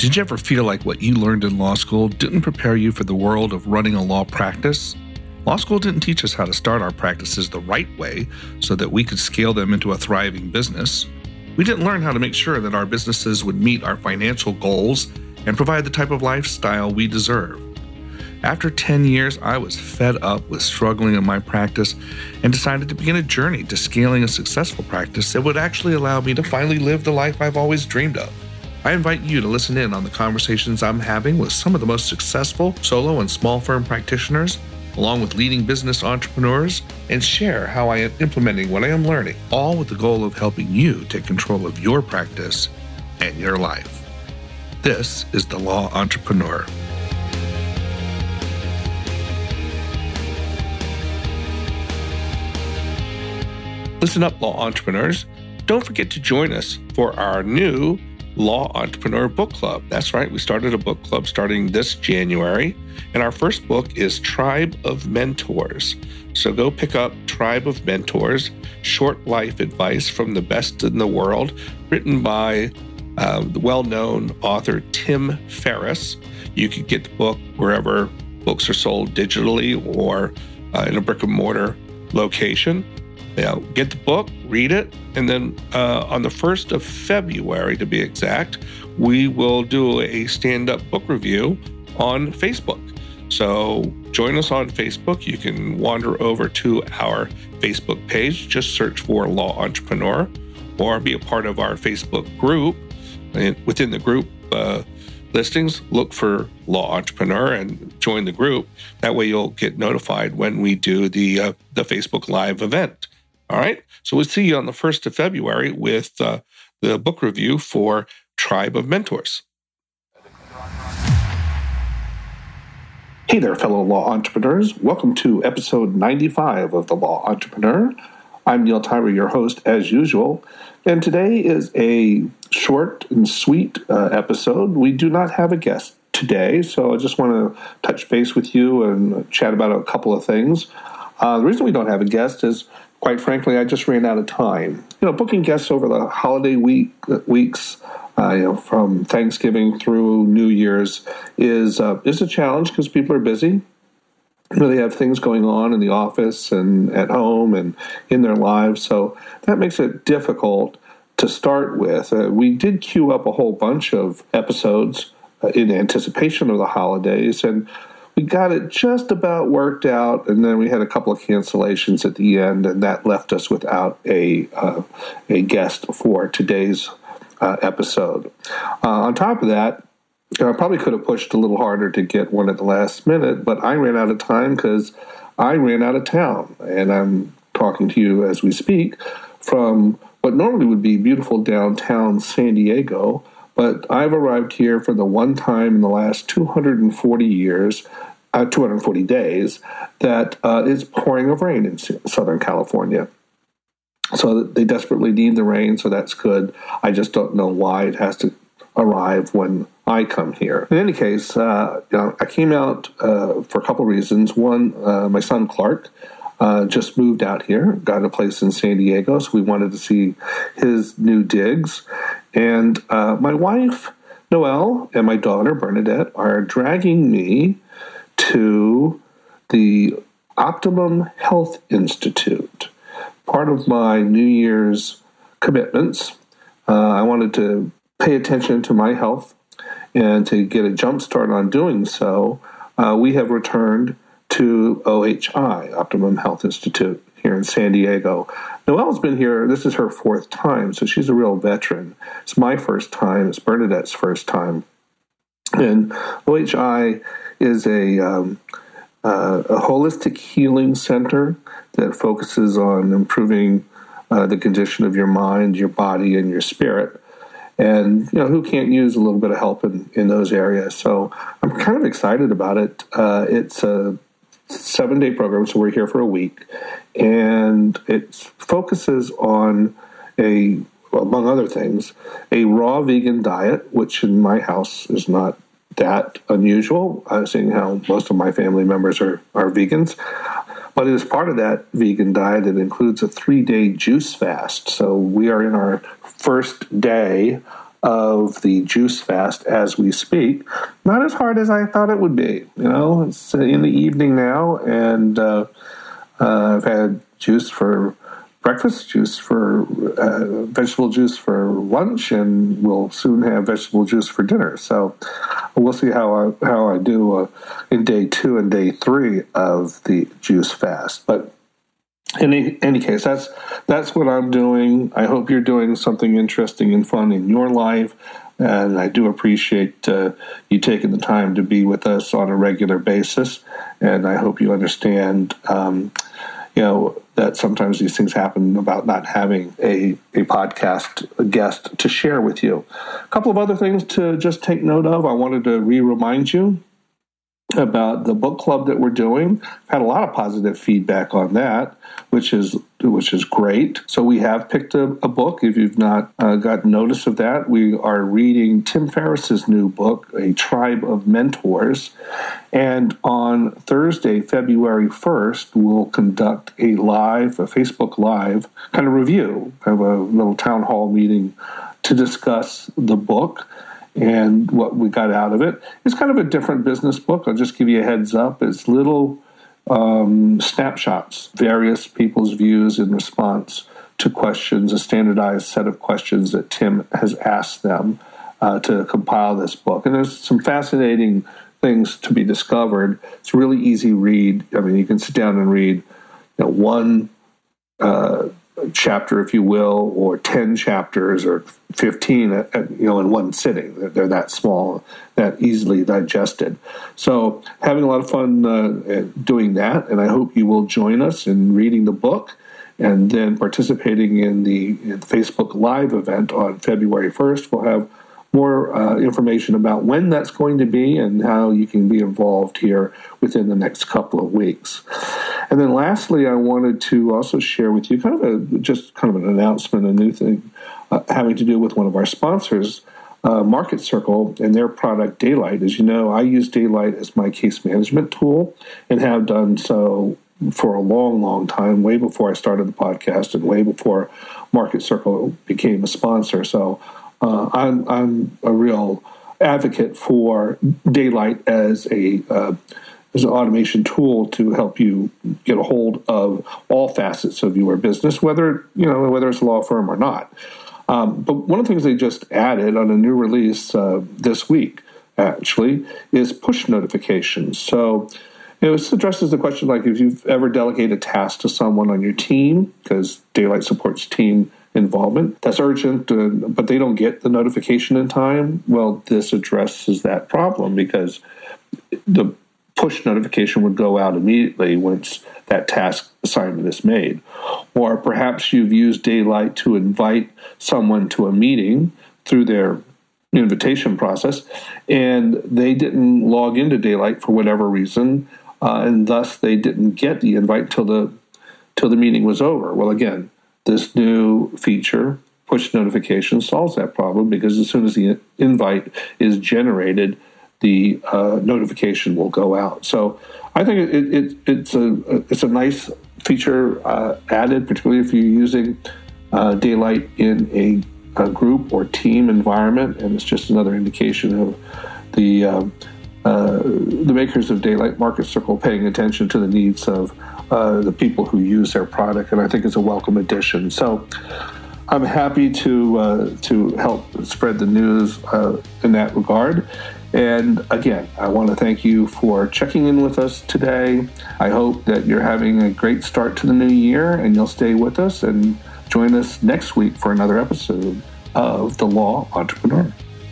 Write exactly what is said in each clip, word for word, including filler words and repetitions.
Did you ever feel like what you learned in law school didn't prepare you for the world of running a law practice? Law school didn't teach us how to start our practices the right way so that we could scale them into a thriving business. We didn't learn how to make sure that our businesses would meet our financial goals and provide the type of lifestyle we deserve. After ten years, I was fed up with struggling in my practice and decided to begin a journey to scaling a successful practice that would actually allow me to finally live the life I've always dreamed of. I invite you to listen in on the conversations I'm having with some of the most successful solo and small firm practitioners, along with leading business entrepreneurs, and share how I am implementing what I am learning, all with the goal of helping you take control of your practice and your life. This is The Law Entrepreneur. Listen up, law entrepreneurs. Don't forget to join us for our new Law Entrepreneur Book Club. That's right, we started a book club starting this January, and our first book is Tribe of Mentors. So go pick up Tribe of Mentors, short life advice from the best in the world, written by uh, the well-known author Tim Ferriss. You can get the book wherever books are sold digitally or uh, in a brick and mortar location. You know, get the book, read it, and then uh, on the first of February, to be exact, we will do a stand-up book review on Facebook. So join us on Facebook. You can wander over to our Facebook page, just search for Law Entrepreneur, or be a part of our Facebook group. And within the group uh, listings, look for Law Entrepreneur and join the group. That way you'll get notified when we do the uh, the Facebook Live event. All right, so we'll see you on the first of February with uh, the book review for Tribe of Mentors. Hey there, fellow law entrepreneurs. Welcome to episode ninety-five of The Law Entrepreneur. I'm Neil Tyra, your host, as usual. And today is a short and sweet uh, episode. We do not have a guest today, so I just want to touch base with you and chat about a couple of things. Uh, the reason we don't have a guest is, quite frankly, I just ran out of time. You know, booking guests over the holiday week weeks, uh, you know, from Thanksgiving through New Year's, is uh, is a challenge because people are busy. You know, they have things going on in the office and at home and in their lives, so that makes it difficult to start with. Uh, we did queue up a whole bunch of episodes uh, in anticipation of the holidays, and we got it just about worked out, and then we had a couple of cancellations at the end, and that left us without a uh, a guest for today's uh, episode. Uh, on top of that, I probably could have pushed a little harder to get one at the last minute, but I ran out of time because I ran out of town, and I'm talking to you as we speak from what normally would be beautiful downtown San Diego. But I've arrived here for the one time in the last two hundred forty years, uh, two hundred forty days, that uh, is pouring of rain in Southern California. So they desperately need the rain, so that's good. I just don't know why it has to arrive when I come here. In any case, uh, you know, I came out uh, for a couple reasons. One, uh, my son Clark Uh, just moved out here, got a place in San Diego, so we wanted to see his new digs. And uh, my wife, Noelle, and my daughter, Bernadette, are dragging me to the Optimum Health Institute. Part of my New Year's commitments, uh, I wanted to pay attention to my health, and to get a jump start on doing so, uh, we have returned to O H I, Optimum Health Institute, here in San Diego. Noelle's been here, this is her fourth time, so she's a real veteran. It's my first time, it's Bernadette's first time. And O H I is a, um, uh, a holistic healing center that focuses on improving uh, the condition of your mind, your body, and your spirit. And, you know, who can't use a little bit of help in, in those areas? So I'm kind of excited about it. Uh, it's a seven-day program, so we're here for a week, and it focuses on a, well, among other things, a raw vegan diet, which in my house is not that unusual, uh, seeing how most of my family members are, are vegans. But as part of that vegan diet, it includes a three-day juice fast. So we are in our first day of the Juice Fast as we speak. Not as hard as I thought it would be. You know, it's in the evening now, and uh, uh, I've had juice for breakfast, juice for uh, vegetable juice for lunch, and we'll soon have vegetable juice for dinner. So we'll see how I how I do uh, in day two and day three of the Juice Fast. But in any, any case, that's that's what I'm doing. I hope you're doing something interesting and fun in your life, and I do appreciate uh, you taking the time to be with us on a regular basis. And I hope you understand, um, you know, that sometimes these things happen about not having a, a podcast a guest to share with you. A couple of other things to just take note of. I wanted to re-remind you about the book club that we're doing. Had a lot of positive feedback on that, which is which is great. So we have picked a, a book. If you've not uh, gotten notice of that, we are reading Tim Ferriss's new book, A Tribe of Mentors. And on Thursday, February first, we'll conduct a live, a Facebook Live kind of review, have a little town hall meeting to discuss the book and what we got out of it. It's kind of a different business book. I'll just give you a heads up. It's little um, snapshots, various people's views in response to questions, a standardized set of questions that Tim has asked them uh, to compile this book. And there's some fascinating things to be discovered. It's a really easy read. I mean, you can sit down and read, you know, one uh, chapter, if you will, or ten chapters, or fifteen, at, at, you know, in one sitting. They're that small, that easily digested. So having a lot of fun uh, doing that, and I hope you will join us in reading the book and then participating in the, in the Facebook Live event on February first. We'll have more uh, information about when that's going to be and how you can be involved here within the next couple of weeks. And then lastly, I wanted to also share with you kind of a just kind of an announcement, a new thing uh, having to do with one of our sponsors, uh, Market Circle, and their product Daylight. As you know, I use Daylight as my case management tool and have done so for a long, long time, way before I started the podcast and way before Market Circle became a sponsor. So uh, I'm, I'm a real advocate for Daylight as a uh, as an automation tool to help you get a hold of all facets of your business, whether you know whether it's a law firm or not. Um, but one of the things they just added on a new release uh, this week, actually, is push notifications. So you know, this addresses the question, like if you've ever delegated a task to someone on your team, because Daylight supports team involvement, that's urgent, uh, but they don't get the notification in time. Well, this addresses that problem because the push notification would go out immediately once that task assignment is made. Or perhaps you've used Daylight to invite someone to a meeting through their invitation process, and they didn't log into Daylight for whatever reason, uh, and thus they didn't get the invite till the till the meeting was over. Well, again, this new feature, push notification, solves that problem because as soon as the invite is generated, the uh, notification will go out. So I think it, it, it's a it's a nice feature uh, added, particularly if you're using uh, Daylight in a, a group or team environment, and it's just another indication of the uh, uh, the makers of Daylight, Market Circle, paying attention to the needs of uh, the people who use their product, and I think it's a welcome addition. So I'm happy to uh, to help spread the news uh, in that regard. And again, I want to thank you for checking in with us today. I hope that you're having a great start to the new year and you'll stay with us and join us next week for another episode of The Law Entrepreneur.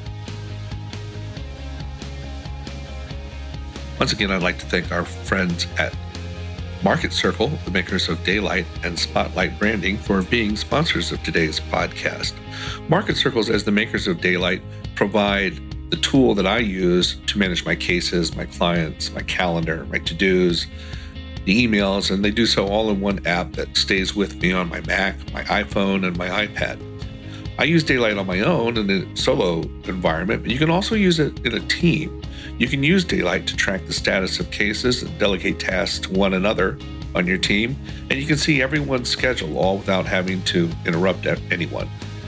Once again, I'd like to thank our friends at Market Circle, the makers of Daylight and Spotlight Branding, for being sponsors of today's podcast. Market Circles, as the makers of Daylight, provide the tool that I use to manage my cases, my clients, my calendar, my to-dos, the emails, and they do so all in one app that stays with me on my Mac, my iPhone, and my iPad. I use Daylight on my own in a solo environment, but you can also use it in a team. You can use Daylight to track the status of cases and delegate tasks to one another on your team, and you can see everyone's schedule all without having to interrupt anyone.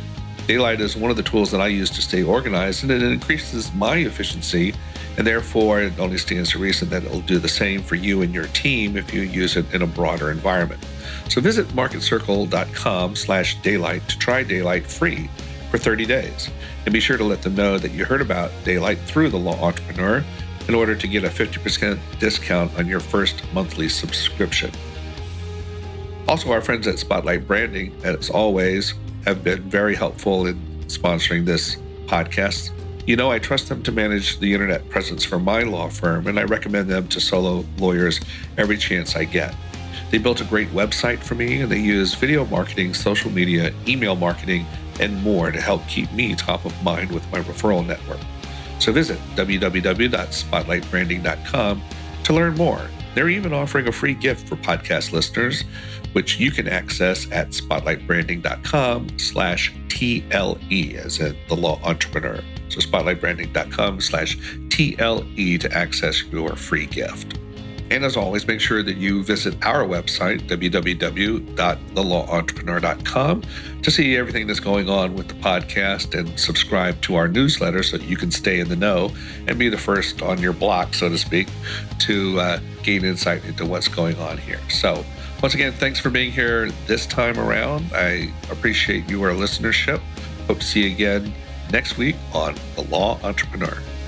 Daylight is one of the tools that I use to stay organized, and it increases my efficiency, and therefore it only stands to reason that it'll do the same for you and your team if you use it in a broader environment. So visit marketcircle.com slash daylight to try Daylight free for thirty days. And be sure to let them know that you heard about Daylight through The Law Entrepreneur in order to get a fifty percent discount on your first monthly subscription. Also, our friends at Spotlight Branding, as always, have been very helpful in sponsoring this podcast. You know, I trust them to manage the internet presence for my law firm, and I recommend them to solo lawyers every chance I get. They built a great website for me, and they use video marketing, social media, email marketing, and more to help keep me top of mind with my referral network. So visit w w w dot spotlight branding dot com to learn more. They're even offering a free gift for podcast listeners, which you can access at spotlightbranding.com slash TLE, as in the law entrepreneur. So spotlightbranding.com slash TLE to access your free gift. And as always, make sure that you visit our website, w w w dot the law entrepreneur dot com, to see everything that's going on with the podcast and subscribe to our newsletter so that you can stay in the know and be the first on your block, so to speak, to uh, gain insight into what's going on here. So once again, thanks for being here this time around. I appreciate your listenership. Hope to see you again next week on The Law Entrepreneur.